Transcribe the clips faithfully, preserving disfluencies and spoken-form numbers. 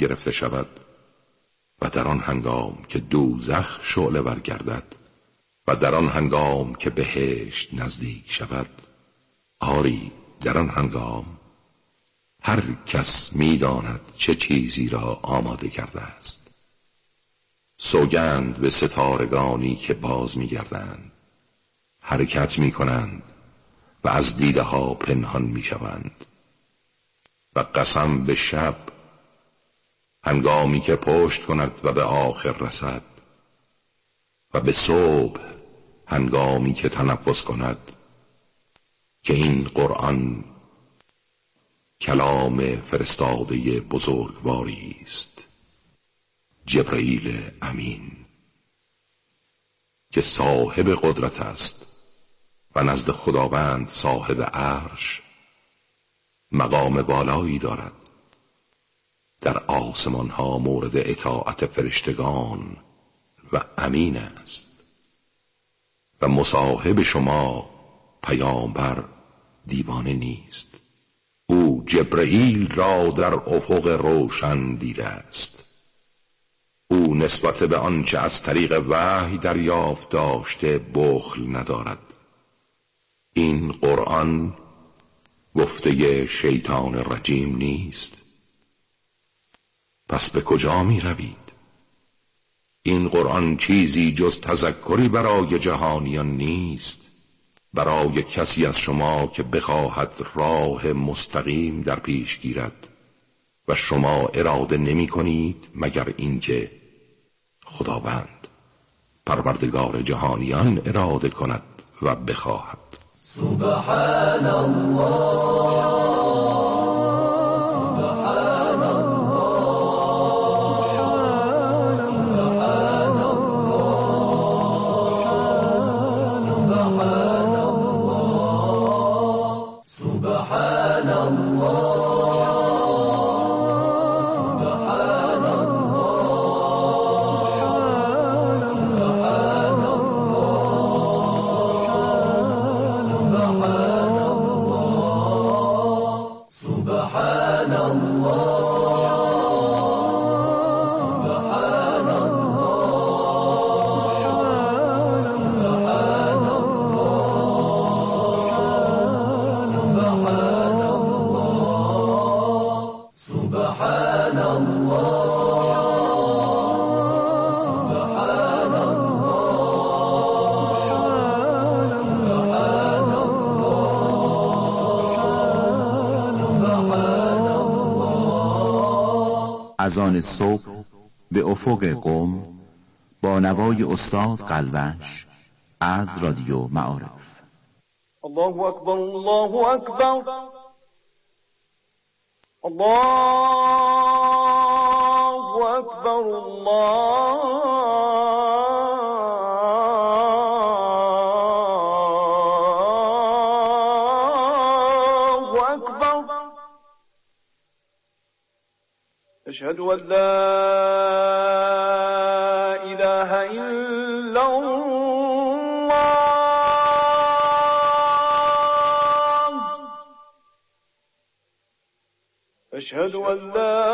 گرفته شود و در آن هنگام که دوزخ شعله ور گردد و در آن هنگام که بهشت نزدیک شود، آری در آن هنگام هر کس می‌داند چه چیزی را آماده کرده است. سوگند به ستارگانی که باز می‌گردند، حرکت می‌کنند و از دیده ها پنهان می‌شوند. و قسم به شب هنگامی که پشت کند و به آخر رسد، و به صبح هنگامی که تنفس کند، که این قرآن کلام فرستاده بزرگواری است، جبرئیل امین، که صاحب قدرت است و نزد خداوند صاحب عرش مقام بالایی دارد. در آسمان ها مورد اطاعت فرشتگان و امین است. و مصاحب شما پیامبر دیوانه نیست. او جبرئیل را در افق روشن دیده است. او نسبت به آنچه از طریق وحی دریافت داشته بخل ندارد. این قرآن گفته شیطان رجیم نیست. پس به کجا می روید؟ این قرآن چیزی جز تذکری برای جهانیان نیست، برای کسی از شما که بخواهد راه مستقیم در پیش گیرد و شما اراده نمی کنید مگر اینکه خداوند پروردگار جهانیان اراده کند و بخواهد. سبحان الله، از آن صبح به افق قم با نوای استاد قلوش از رادیو معارف. الله اکبر، الله اکبر، الله اکبر، الله اکبر. أشهد أن لا إله إلا الله، أشهد أن لا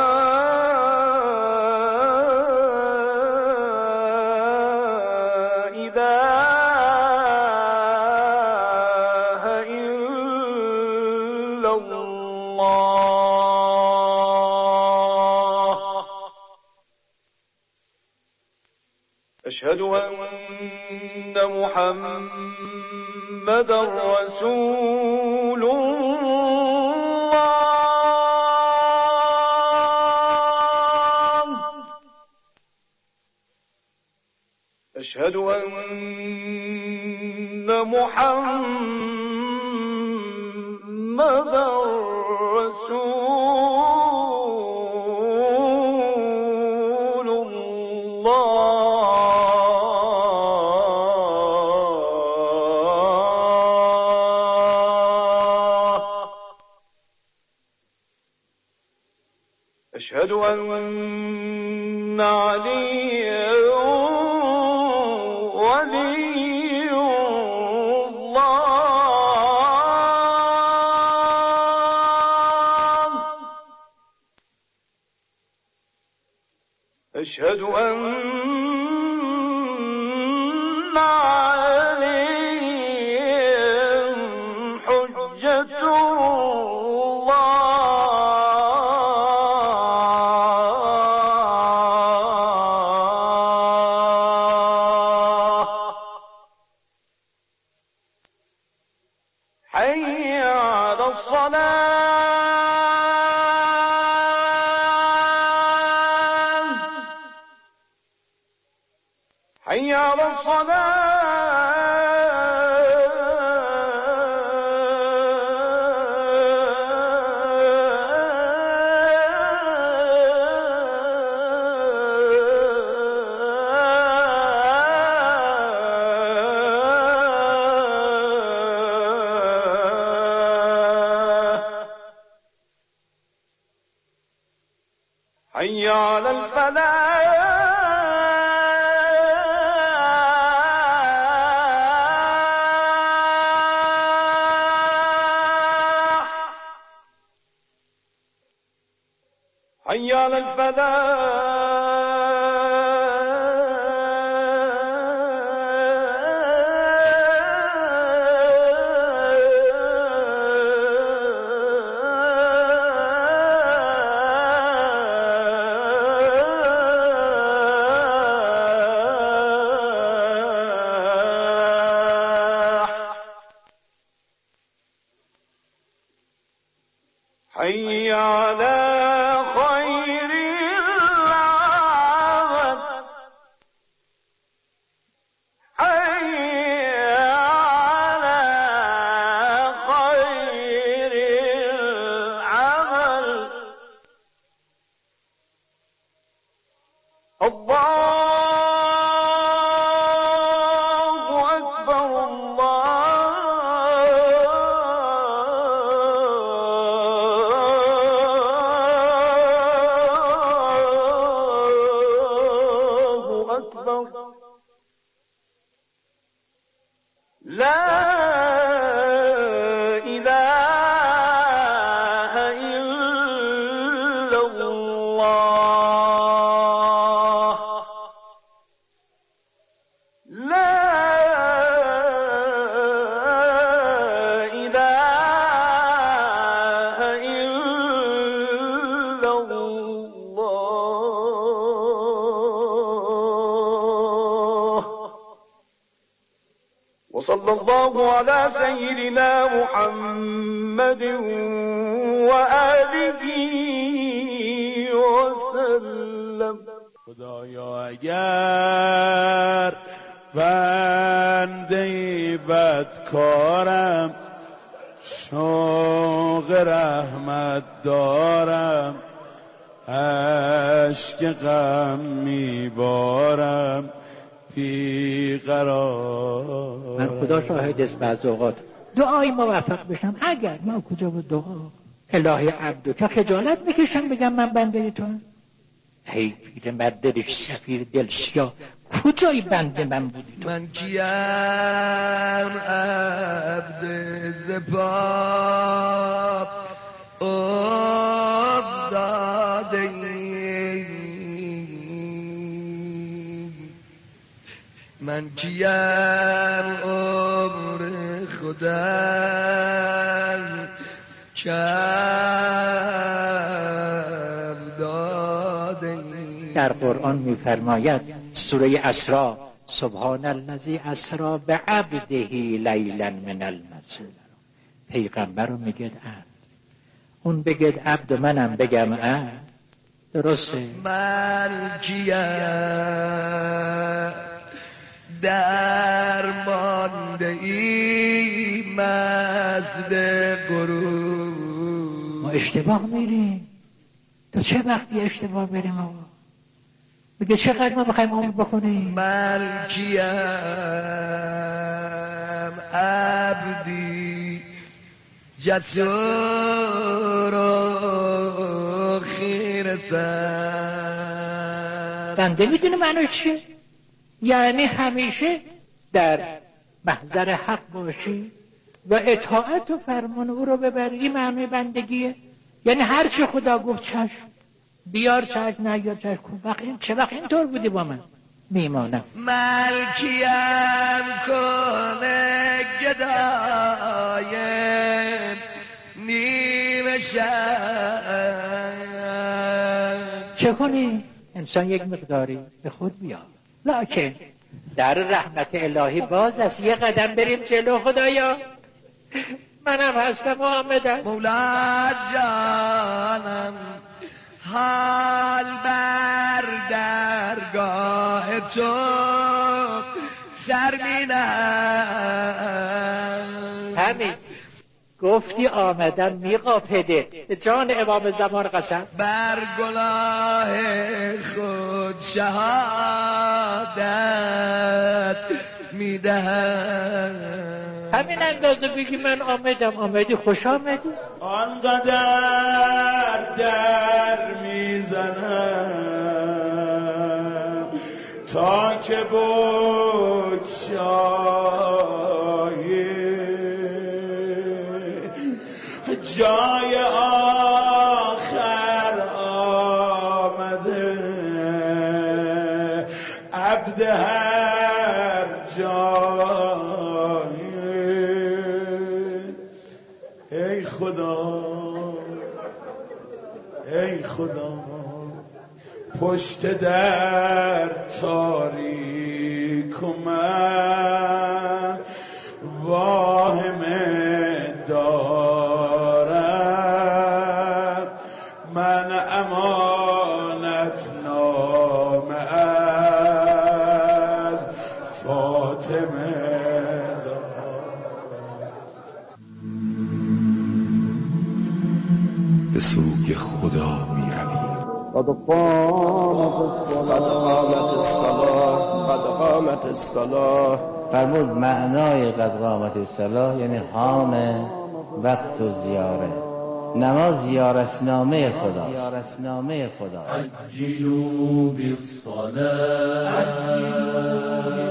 إله إلا الله، أشهد أن محمدا رسول الله، أشهد أن محمدا رسول الله. أشهد أن عليا ولي الله، أشهد أن عليهم حجة الله حي على الصلاة حي على الصلاة حي على الفلاح حي على الفلاح حي على خير العمل حي على خير العمل الله أكبر الله أكبر لا إله إلا الله لا إله إلا الله وصلى الله على سيدنا محمد وآله وسلم. خدایا اگر بنده بدکارم شوق رحمت دارم اشک غم میبارم بی قرار. من خدا شاهد است بعض اوقات دعای موفق بشم اگر ما کجا بود دعا الهی عبدو که خجالت میکشم بگم من بنده تو هم. ای پیر مرد دلش سفیر دل سیاه کجای بنده من بودی تو؟ من کیم عبد زباب افتاده من کیم عمر خودم کم داده. در قرآن میفرماید سوره اسراء سبحان الذی اسری بعبده لیلا من المسجد. پیغمبر رو میگه عبد اون بگه عبد و منم بگم عبد درسته. من کیم درمانده ای مزد غرور. ما اشتباه میریم تا چه وقتی اشتباه بریم آقا بگه چقدر ما بخوایم عمر بکنیم. من کیم عبدی جسور و خیر سر. بنده میدونه معنی چیه؟ یعنی همیشه در محضر حق باشی و اطاعت و فرمان او رو ببری. این معنی بندگیه. یعنی هر چی خدا گفت چشم بیار چشم نیار چشم. وقت این چه وقت اینطور بودی با من؟ میمانم. ملکیم کنه گدایم نیمه شب. چه کنی؟ انسان یک مقداری به خود بیاد، لکن در رحمت الهی باز است. یه قدم بریم جلو خدایا. منم هستم محمدم. مولا جانم حال بر درگاه تو سر می نهم. همین گفتی آمدم میقاپده به جان امام زمان قسم. بر گناه خود شهادت می دهم. همین اندازه بگی من آمدم. آمدی، خوش آمدی. آنقدر در میزنم تا که بگشایی جای آخر آمده عبد هر جایی. ای خدا ای خدا پشت در تاریک من واهمه دارم. من امانت نامه از فاطمه به سوی خدا می رویم. قد قامت الصلاة قد قامت الصلاة. فرمود معنای قد قامت الصلاة یعنی حام وقت و زیاره. نماز زیارتنامه خداست. زیارتنامه خداست. عجلوا بالصلاة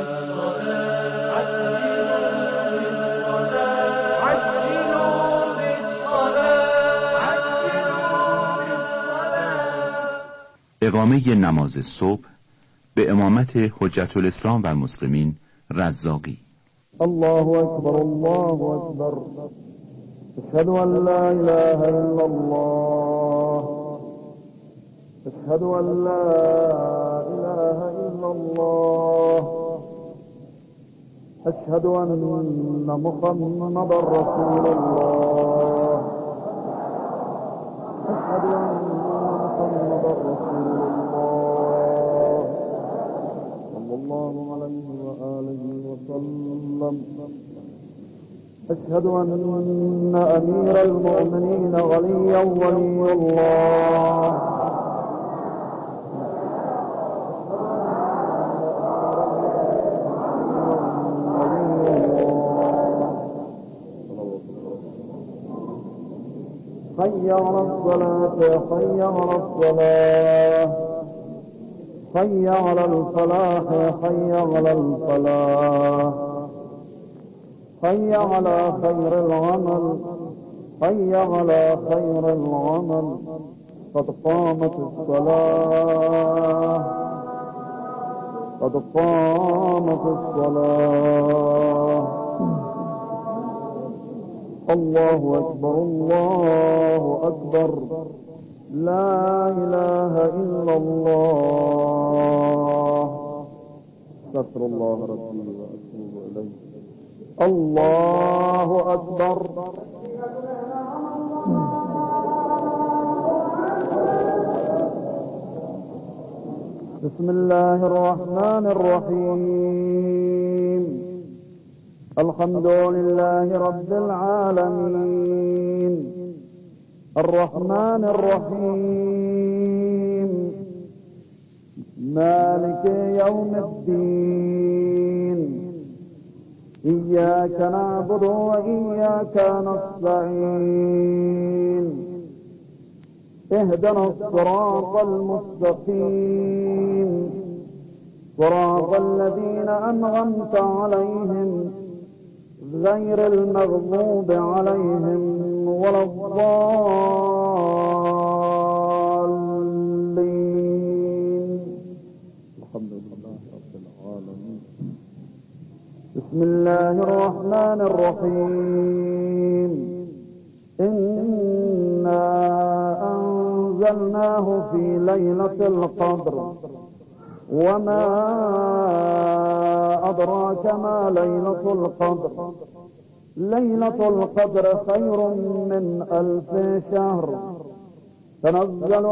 اقامه نماز صبح به امامت حجت الاسلام و المسلمین رزاقی. الله اکبر الله اکبر اشهد ان لا اله الا الله اشهد ان لا اله الا الله اشهد ان محمد رسول الله اشهد ان محمد رسول الله صلى الله عليه وآله وسلم. أشهد أن أمير المؤمنين ولي ولي الله حي على الصلاة حي على الصلاة حي على الفلاح حي على الفلاح حي على خير العمل حي على خير العمل. قد قامت الصلاة قد قامت الصلاة. الله أكبر الله أكبر لا إله إلا الله. استغفر الله ربي وأتوب إليه. الله أكبر. بسم الله الرحمن الرحيم. الحمد لله رب العالمين الرحمن الرحيم مالك يوم الدين. إياك نعبد وإياك نستعين. اهدنا الصراط المستقيم صراط الذين أنعمت عليهم غير المغضوب عليهم ولا الضالين. بسم الله الرحمن الرحيم إنا أنزلناه في ليلة القدر وما أدراك ما ليلة القدر ليلة القدر خير من ألف شهر تنزل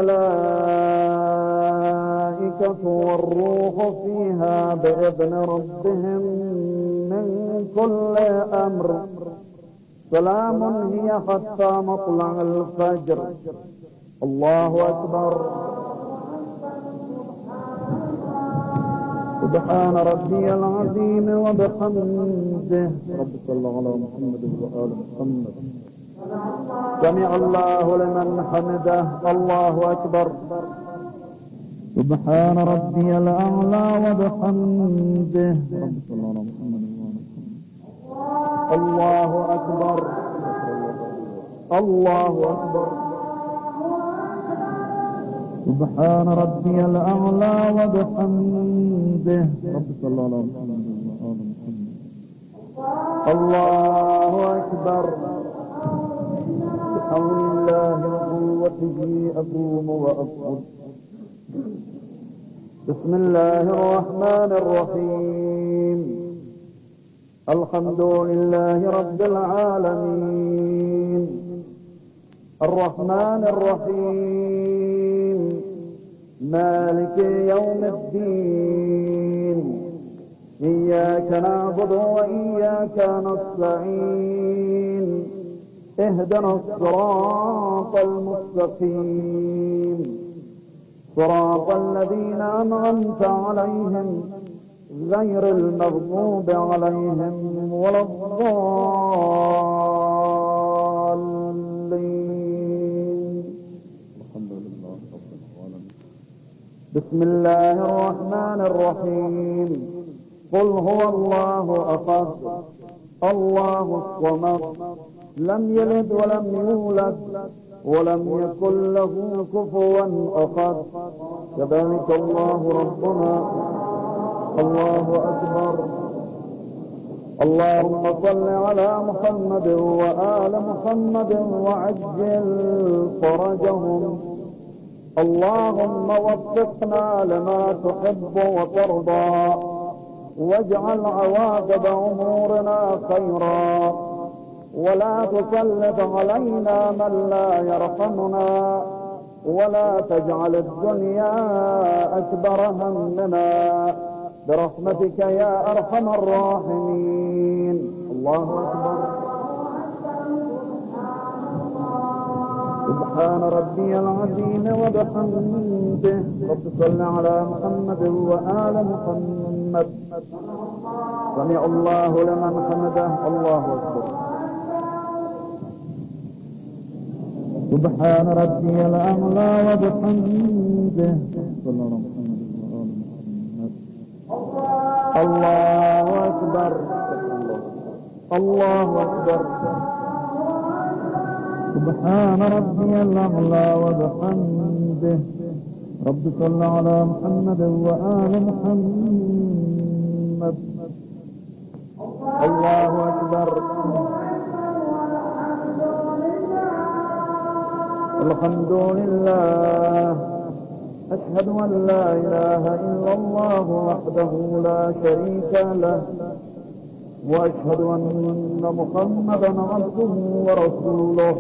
الملائكة والروح فيها بإذن ربهم من كل أمر سلام هي حتى مطلع الفجر. الله أكبر. سبحان ربي العظيم وبحمده. رب صل على محمد وآل محمد. سمع الله لمن حمده. الله أكبر. سبحان ربي الأعلى وبحمده. رب صل على محمد وآل محمد. الله أكبر. الله أكبر. سبحان ربي الأعلى وبحمده. رب صل على محمد وآل محمد. الله أكبر. بحول الله وقوته أقوم وأصعد. بسم الله الرحمن الرحيم الحمد لله رب العالمين الرحمن الرحيم مالك يوم الدين إياك نعبد وإياك نستعين اهدنا الصراط المستقيم صراط الذين أنعمت عليهم غير المغضوب عليهم ولا الضالين. الحمد لله رب العالمين. بسم الله الرحمن الرحيم قل هو الله أحد الله الصمد لم يلد ولم يولد ولم يكن له كفوا أحد. كذلك الله ربنا. الله أكبر. اللهم صل على محمد وآل محمد وعجل فرجهم. اللهم وفقنا لما تحب وترضى واجعل عواقب أمورنا خيرا ولا تسلط علينا من لا يرحمنا ولا تجعل الدنيا أكبر همنا برحمتك يا أرحم الراحمين. الله أكبر. سبحان ربي العظيم وبحمده. رب صل على محمد وآل محمد. سمع الله لمن حمده. الله أكبر. سبحان ربي الأعلى وبحمده. صلى الله عليه وسلم. الله أكبر. الله أكبر. سبحان ربي الأعلى وبحمده. رب صل على محمد وآل محمد. الله أكبر. الحمد لله. أشهد أن لا إله إلا الله وحده لا شريك له وأشهد أن محمدا عبده ورسوله.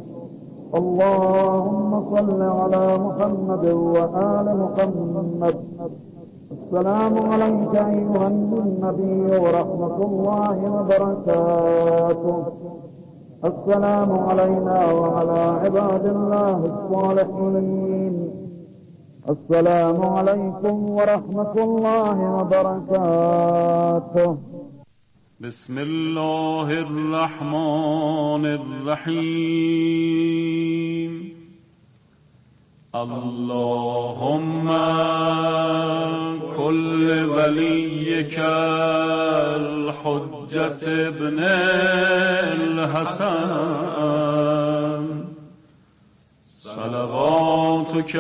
اللهم صل على محمد وآل محمد. السلام عليك أيها النبي ورحمة الله وبركاته. السلام علينا وعلى عباد الله الصالحين. السلام عليكم ورحمة الله وبركاته. بسم الله الرحمن الرحيم. اللهم كل وليك الحجة ابن الحسن صلواتك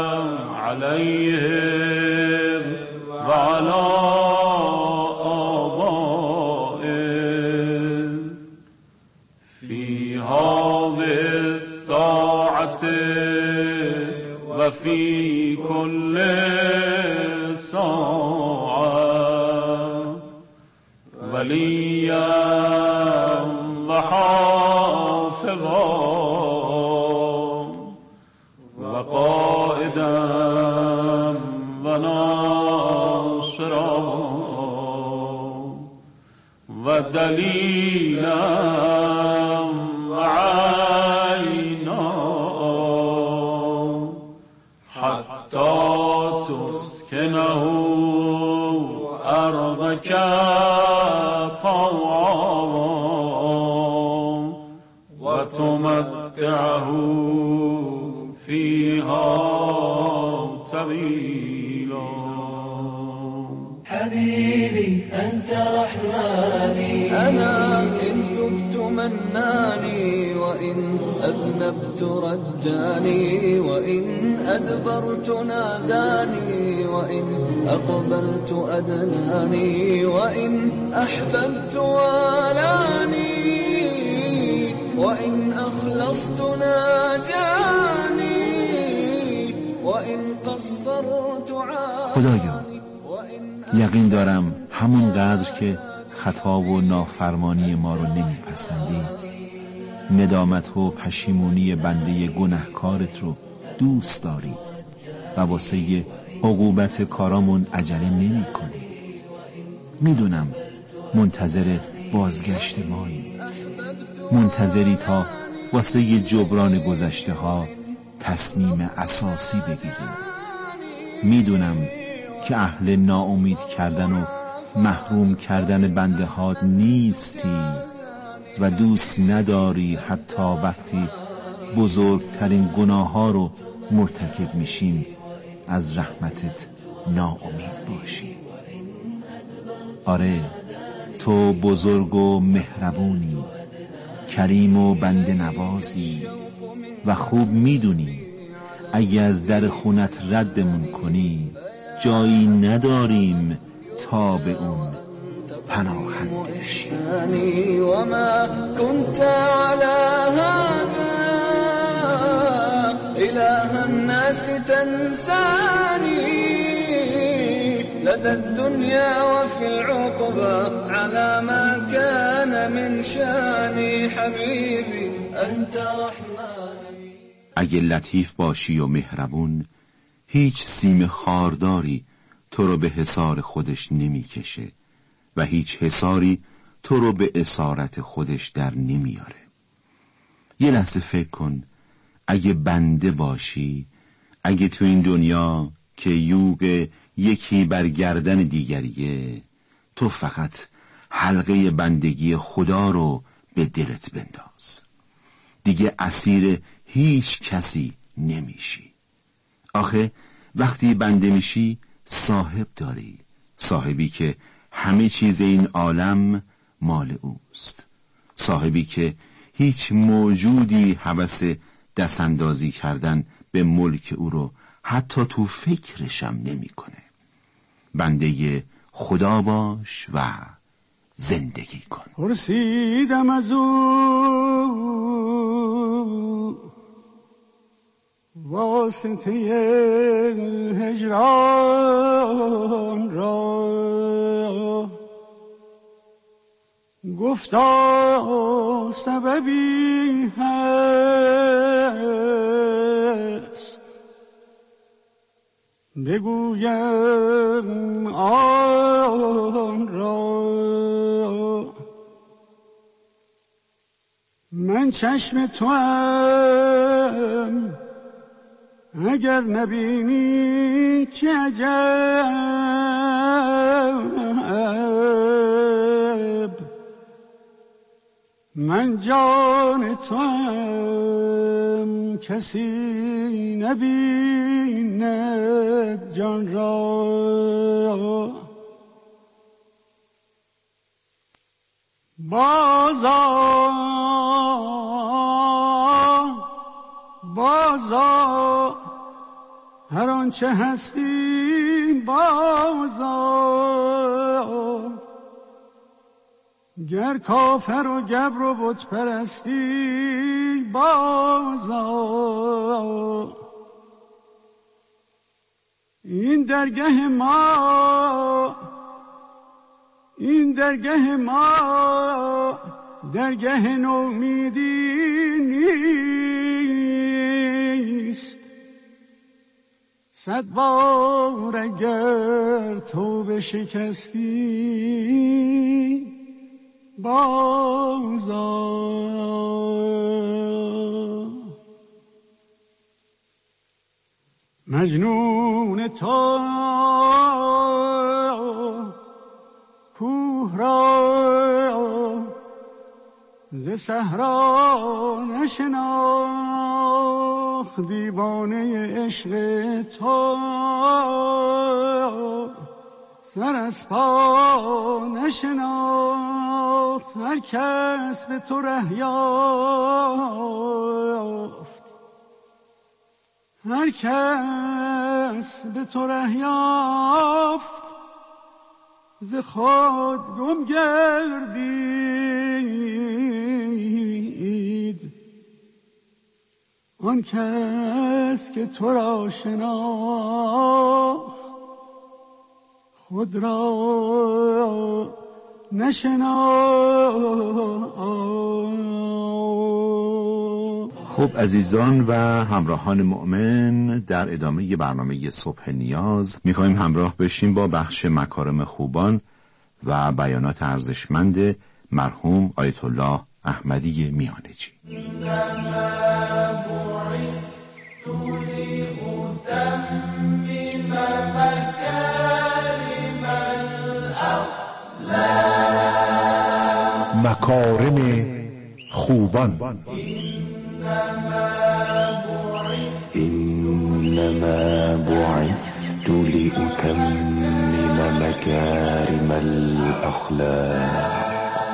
عليه وعلى وفي كل ساعة وليا وحافظا وقائدا وناصرا ودليلا وعينا حتى تسكنه أرضك طوعا وتمتعه فيها طويلا. حبيبي أنت رحماني، أنا إن تبت مناني، وإن أذنبت رجاني، وإن أدبرت ناداني، وإن أقبلت أدناني، وإن أحببت والاني، وإن أخلصت ناجاني، وإن قصرت عاني. خدایا یقین دارم همون قدر که خطا و نافرمانی ما رو نمیپسندی، ندامت و پشیمونی بنده گناهکارت رو دوست داری و واسه عقوبت کارامون عجله نمی کنی. میدونم منتظر بازگشت مایی، منتظری تا واسه جبران گذشته ها تصمیم اساسی بگیری. میدونم که اهل ناامید کردن و محروم کردن بنده ها نیستی و دوست نداری حتی وقتی بزرگترین گناه ها رو مرتکب میشیم از رحمتت ناامید باشی. آره، تو بزرگ و مهربونی، کریم و بنده نوازی و خوب میدونی اگه از در خونت ردمون کنی جایی نداریم تا به اون پناهنده بشیم. و ما كنت على هذا اله الناس تنساني لدى الدنيا وفي العقبى على ما كان من شاني حبيبي انت رحماني. اگه لطیف باشی و مهربون، هیچ سیم خارداری تو رو به حصار خودش نمیکشه و هیچ حصاری تو رو به اسارت خودش در نمیاره. یه لحظه فکر کن، اگه بنده باشی، اگه تو این دنیا که یوغ یکی بر گردن دیگریه، تو فقط حلقه بندگی خدا رو به دلت بنداز، دیگه اسیر هیچ کسی نمیشی. آخه وقتی بنده میشی صاحب داری، صاحبی که همه چیز این عالم مال اوست، صاحبی که هیچ موجودی هوس دستاندازی کردن به ملک او رو حتی تو فکرشم نمی کنه. بنده خدا باش و زندگی کن. پرسیدم از او واسطه هجران را، گفتا سببی هست بگویم آن را. من چشم توام اگر نبینی چه عجب، من جان توام کسی نبیند جان را. بازا بازا هر آنچه هستی بازا، گر کافر و گبر و بت پرستی بازا، این درگه ما این درگه ما درگه نومیدی نیست. صد بار اگر توبه شکستی بازآ. مجنون تو کوه را ز صحرا نشناخت، دیوانه عشق تو سر از پا نشناخت. هر کس به تو ره یافت، هر کس به تو ره یافت، ز خود گم گردید. آن کس که تو را شناخت خود را نشناخت. خب عزیزان و همراهان مؤمن، در ادامه برنامه صبح نیاز میخوایم همراه بشیم با بخش مکارم خوبان و بیانات ارزشمند مرحوم آیت الله احمدی میانجی. مکارم خوبان. إنما بعثت لأتمم مكارم الأخلاق.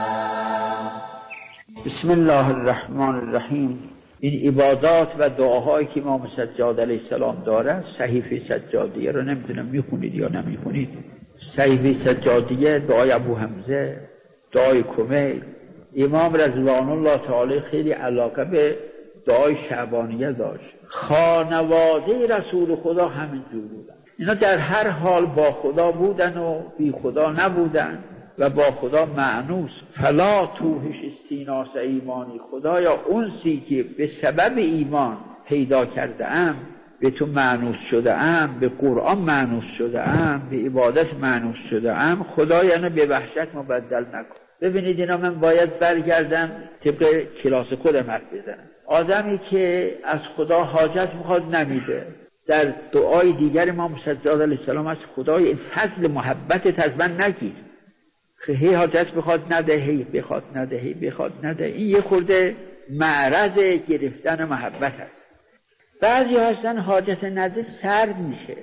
بسم الله الرحمن الرحیم. این عبادات و دعاهایی که امام سجاد علیه السلام داره، صحیفه سجادیه رو نمیدونم میخونید یا نمیخونید. صحیفه سجادیه، دعای ابو حمزه، دعای کمیل. امام رضوان الله تعالی خیلی علاقه به دعای شعبانیه داشت. خانواده رسول خدا همینجور بودن. اینا در هر حال با خدا بودن و بی خدا نبودن و با خدا معنوس. فلا توهش استیناس ایمانی، خدایا اونسی که به سبب ایمان پیدا کرده ام، به تو معنوس شده ام، به قرآن معنوس شده ام، به عبادت معنوس شده ام، خدایا اینو به وحشت مبدل نکن. ببینید اینا من باید برگردم طبق کلاس خودم حرف بزنم. آدمی که از خدا حاجت میخواد نمیده، در دعای دیگر امام سجاد علیه السلام از خدای فضل محبتت از من نگیر. هی حاجت بخواد نده، هی بخواد نده، هی بخواد نده. این یه خورده معرض گرفتن محبت است. بعضی هستن حاجت نده سرد میشه.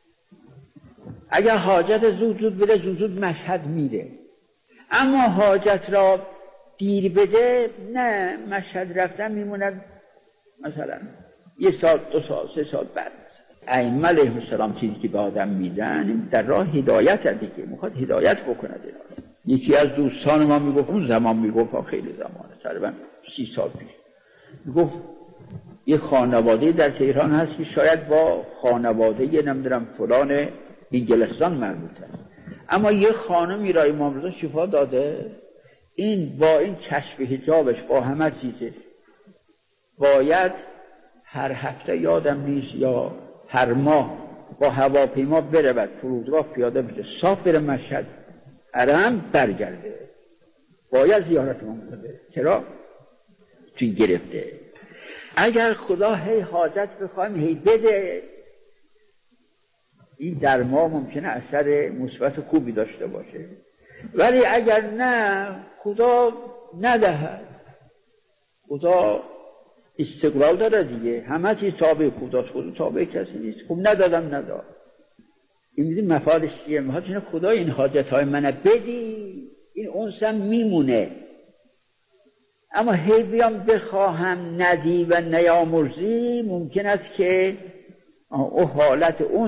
اگر حاجت زود زود بده، زود زود مشهد میره. اما حاجت را دیر بده، نه، مشهد رفتن میموند مثلا یه سال، دو سال، سه سال بعد. ائمه علیهم السلام چیزی که به آدم میدن در راه هدایت هست دیگه، میخواد هدایت بکنه. یکی از دوستان ما میگفت، اون زمان میگفت، خیلی زمانه، تقریبا سی سال پیش، میگفت یه خانواده در تهران هست که شاید با خانواده یه نمیدونم فلان انگلستان مربوط است، اما یه خانمی را امام رضا شفا داده، این با این کشف حجابش، با همه چیزش، باید هر هفته یادم نیست یا هر ماه با هواپیما بره، بعد فرودگاه پیاده بشه، صاف بره مشهد، ارم برگرده، باید زیارت امام بره. چرا؟ توی گرفته. اگر خدا هی حاجت بخوایم هی بده، این در ما ممکنه اثر مثبت خوبی داشته باشه، ولی اگر نه، خدا ندهد. خدا استقلال داره دیگه، همه چیز تابع خداست، خدا تابع کسی نیست. خب ندادم نداد. این میدیم مفادش چیه؟ میخواد چونه خدا این حاجت های منو بدی، این اونسم میمونه. اما هی بیام بخواهم ندی و نیامرزی، ممکن است که او حالت اون